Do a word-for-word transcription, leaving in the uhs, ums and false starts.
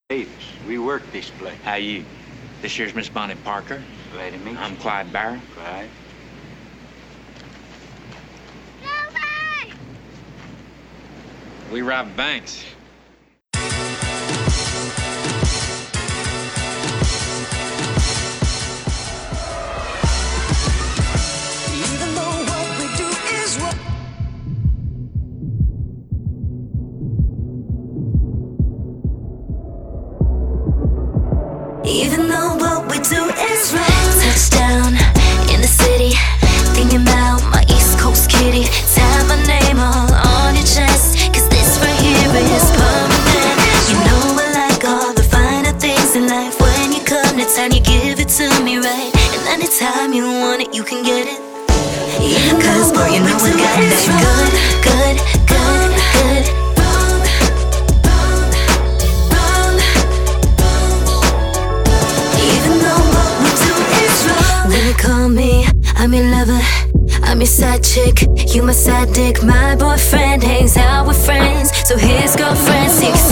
Davis. We work this place. How you? This here's Miss Bonnie Parker. Glad to meet you. I'm Clyde Barrow. Clyde. Joey! We rob banks. Even though what we do is wrong. Even though what we do is wrong. Touchdown in the city, thinking about my East Coast kitty. Tie my name all on your chest, cause this right here is permanent. You know I like all the finer things in life. When you come to town, you give it to me right, and anytime you want it, you can get it. Even cause boy, you know I got that good, good, good, good. Call me, I'm your lover, I'm your side chick, you my side dick. My boyfriend hangs out with friends, so his girlfriend seeks